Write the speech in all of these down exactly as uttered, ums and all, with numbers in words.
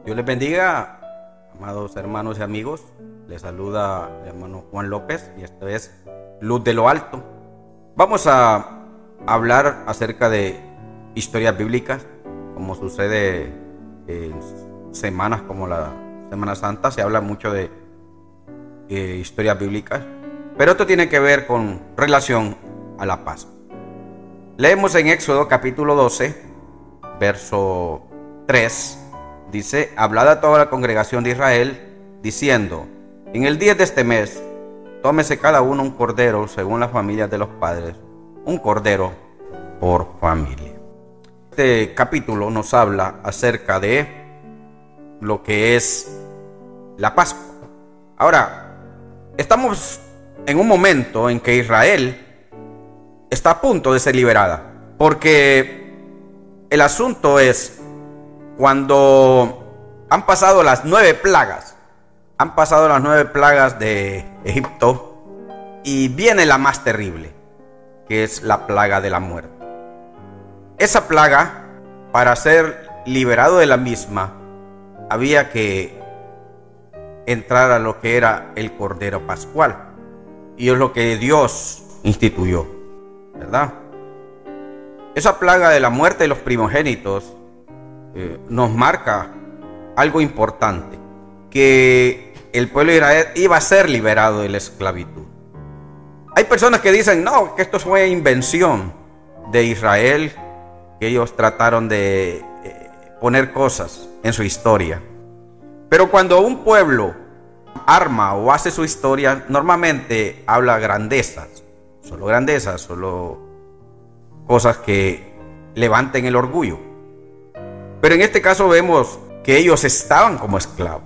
Dios les bendiga, amados hermanos y amigos. Les saluda el hermano Juan López y esto es Luz de lo Alto. Vamos a hablar acerca de historias bíblicas, como sucede en semanas como la Semana Santa. Se habla mucho de eh, historias bíblicas, pero esto tiene que ver con relación a la paz. Leemos en Éxodo capítulo doce, verso tres. Dice: hablad a toda la congregación de Israel, diciendo: en el día de este mes, tómese cada uno un cordero según las familias de los padres, un cordero por familia. Este capítulo nos habla acerca de lo que es la Pascua. Ahora, estamos en un momento en que Israel está a punto de ser liberada, porque el asunto es cuando han pasado las nueve plagas, han pasado las nueve plagas de Egipto y viene la más terrible, que es la plaga de la muerte. Esa plaga, para ser liberado de la misma, había que entrar a lo que era el Cordero Pascual, y es lo que Dios instituyó, ¿verdad? Esa plaga de la muerte de los primogénitos eh, nos marca algo importante, que el pueblo de Israel iba a ser liberado de la esclavitud. Hay personas que dicen, no, que esto fue invención de Israel, que ellos trataron de eh, poner cosas en su historia. Pero cuando un pueblo arma o hace su historia, normalmente habla grandezas, solo grandezas, solo cosas que levanten el orgullo. Pero en este caso vemos que ellos estaban como esclavos.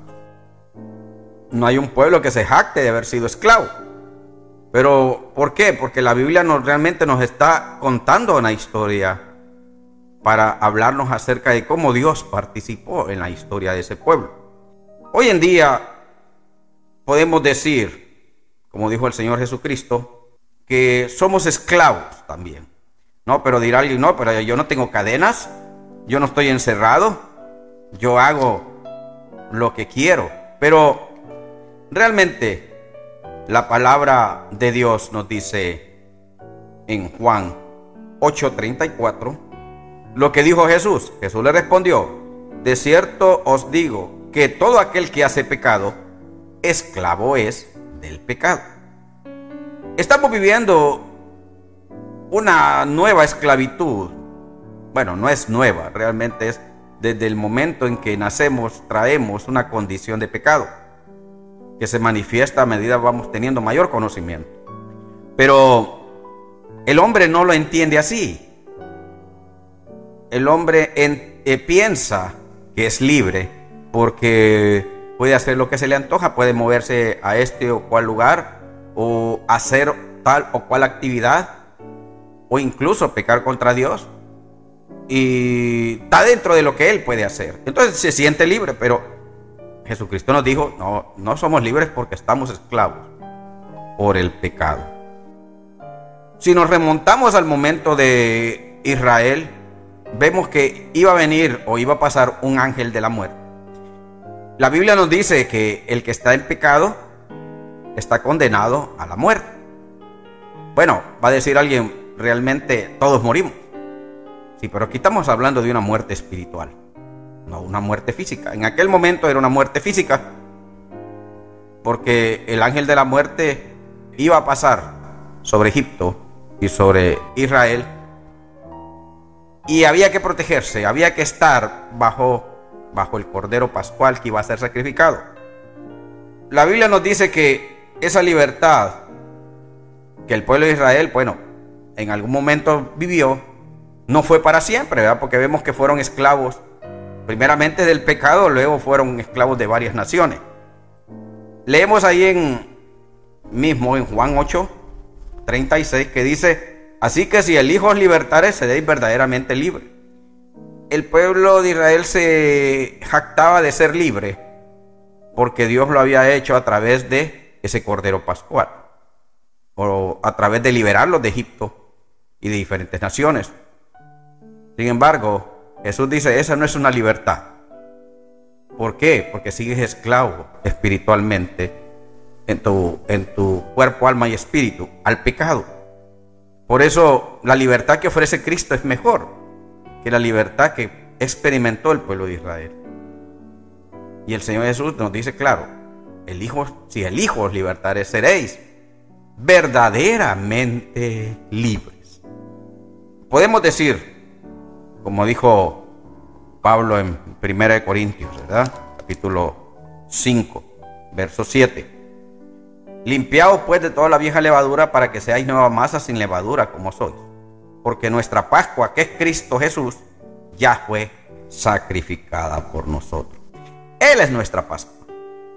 No hay un pueblo que se jacte de haber sido esclavo. Pero ¿por qué? Porque la Biblia nos, realmente nos está contando una historia para hablarnos acerca de cómo Dios participó en la historia de ese pueblo. Hoy en día podemos decir, como dijo el Señor Jesucristo, que somos esclavos también. No, pero dirá alguien, no, pero yo no tengo cadenas, yo no estoy encerrado, yo hago lo que quiero. Pero realmente la palabra de Dios nos dice en Juan ocho treinta y cuatro lo que dijo Jesús. Jesús le respondió: de cierto os digo que todo aquel que hace pecado, esclavo es del pecado. Estamos viviendo una nueva esclavitud. Bueno, no es nueva, realmente es desde el momento en que nacemos, traemos una condición de pecado que se manifiesta a medida que vamos teniendo mayor conocimiento. Pero el hombre no lo entiende así. El hombre en, eh, piensa que es libre porque puede hacer lo que se le antoja, puede moverse a este o cual lugar, o hacer tal o cual actividad, o incluso pecar contra Dios, y está dentro de lo que él puede hacer. Entonces se siente libre, pero Jesucristo nos dijo, no, no somos libres porque estamos esclavos por el pecado. Si nos remontamos al momento de Israel, vemos que iba a venir o iba a pasar un ángel de la muerte. La Biblia nos dice que el que está en pecado está condenado a la muerte. Bueno, va a decir alguien, realmente todos morimos. Sí, pero aquí estamos hablando de una muerte espiritual, no una muerte física. En aquel momento era una muerte física, porque el ángel de la muerte iba a pasar sobre Egipto y sobre Israel, y había que protegerse, había que estar bajo, bajo el Cordero Pascual que iba a ser sacrificado. La Biblia nos dice que esa libertad que el pueblo de Israel, bueno, en algún momento vivió, no fue para siempre, ¿verdad? Porque vemos que fueron esclavos primeramente del pecado, luego fueron esclavos de varias naciones. Leemos ahí en mismo en Juan ocho treinta y seis que dice: así que si el Hijo os libertare, seréis verdaderamente libres. El pueblo de Israel se jactaba de ser libre porque Dios lo había hecho a través de ese Cordero Pascual, o a través de liberarlos de Egipto y de diferentes naciones. Sin embargo, Jesús dice, esa no es una libertad. ¿Por qué? Porque sigues esclavo espiritualmente en tu, en tu cuerpo, alma y espíritu al pecado. Por eso la libertad que ofrece Cristo es mejor que la libertad que experimentó el pueblo de Israel. Y el Señor Jesús nos dice claro, el Hijo, si el Hijo os libertare, seréis verdaderamente libres. Podemos decir, como dijo Pablo en primera de Corintios, ¿verdad? Capítulo cinco, verso siete. Limpiaos pues de toda la vieja levadura para que seáis nueva masa sin levadura como sois. Porque nuestra Pascua, que es Cristo Jesús, ya fue sacrificada por nosotros. Él es nuestra Pascua.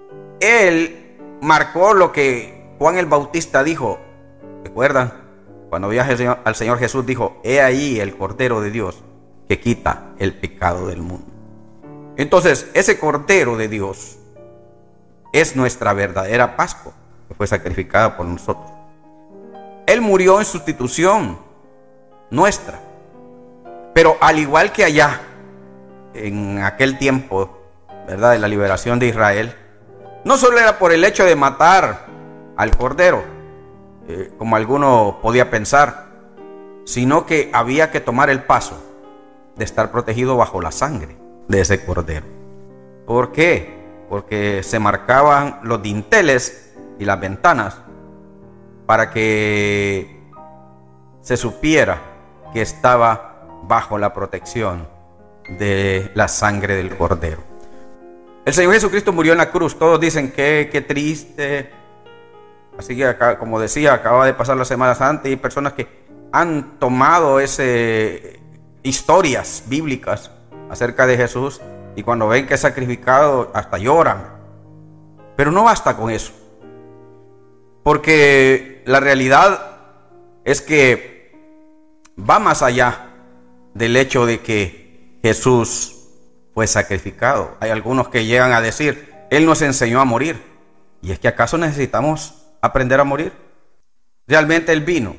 Él marcó lo que Juan el Bautista dijo. ¿Recuerdan? Cuando vio al Señor, al Señor Jesús dijo, he ahí el Cordero de Dios que quita el pecado del mundo. Entonces, ese Cordero de Dios es nuestra verdadera Pascua, que fue sacrificada por nosotros. Él murió en sustitución nuestra. Pero al igual que allá, en aquel tiempo, ¿verdad?, de la liberación de Israel, no solo era por el hecho de matar al Cordero, eh, como alguno podía pensar, sino que había que tomar el paso de estar protegido bajo la sangre de ese Cordero. ¿Por qué? Porque se marcaban los dinteles y las ventanas para que se supiera que estaba bajo la protección de la sangre del Cordero. El Señor Jesucristo murió en la cruz. Todos dicen que qué triste. Así que acá, como decía, acaba de pasar la Semana Santa y hay personas que han tomado ese historias bíblicas acerca de Jesús y cuando ven que es sacrificado hasta lloran. Pero no basta con eso, porque la realidad es que va más allá del hecho de que Jesús fue sacrificado. Hay algunos que llegan a decir, Él nos enseñó a morir. ¿Y es que acaso necesitamos aprender a morir? Realmente Él vino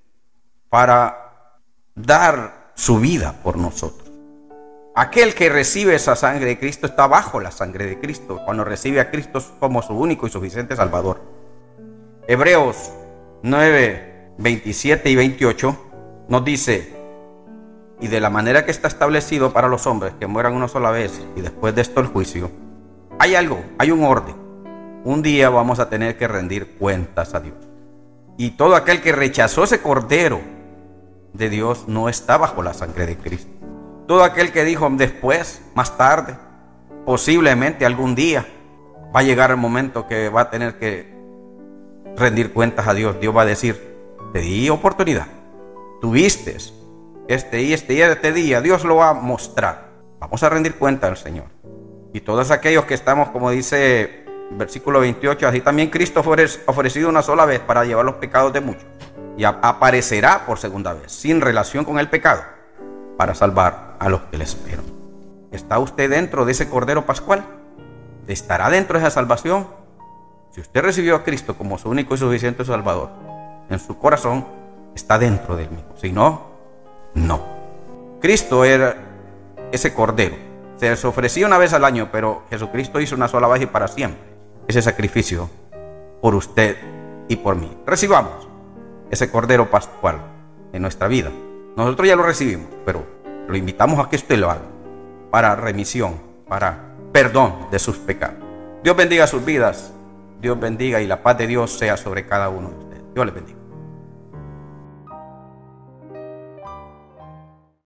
para dar su vida por nosotros. Aquel que recibe esa sangre de Cristo está bajo la sangre de Cristo, cuando recibe a Cristo como su único y suficiente Salvador. Hebreos nueve, veintisiete y veintiocho nos dice, y de la manera que está establecido para los hombres que mueran una sola vez y después de esto el juicio, hay algo, hay un orden. Un día vamos a tener que rendir cuentas a Dios. Y todo aquel que rechazó ese Cordero de Dios no está bajo la sangre de Cristo. Todo aquel que dijo después, más tarde, posiblemente algún día, va a llegar el momento que va a tener que rendir cuentas a Dios. Dios va a decir, te di oportunidad, tuviste este y este y este día, Dios lo va a mostrar. Vamos a rendir cuenta al Señor. Y todos aquellos que estamos, como dice versículo veintiocho, así también Cristo fue ofrecido una sola vez para llevar los pecados de muchos. Y aparecerá por segunda vez, sin relación con el pecado, para salvar a los que le esperan. ¿Está usted dentro de ese Cordero Pascual? ¿Estará dentro de esa salvación? Si usted recibió a Cristo como su único y suficiente Salvador, en su corazón está dentro del mismo. Si no, no. Cristo era ese Cordero. Se les ofrecía una vez al año, pero Jesucristo hizo una sola vez y para siempre ese sacrificio por usted y por mí. Recibamos ese Cordero Pascual en nuestra vida. Nosotros ya lo recibimos, pero lo invitamos a que usted lo haga para remisión, para perdón de sus pecados. Dios bendiga sus vidas. Dios bendiga y la paz de Dios sea sobre cada uno de ustedes. Dios les bendiga.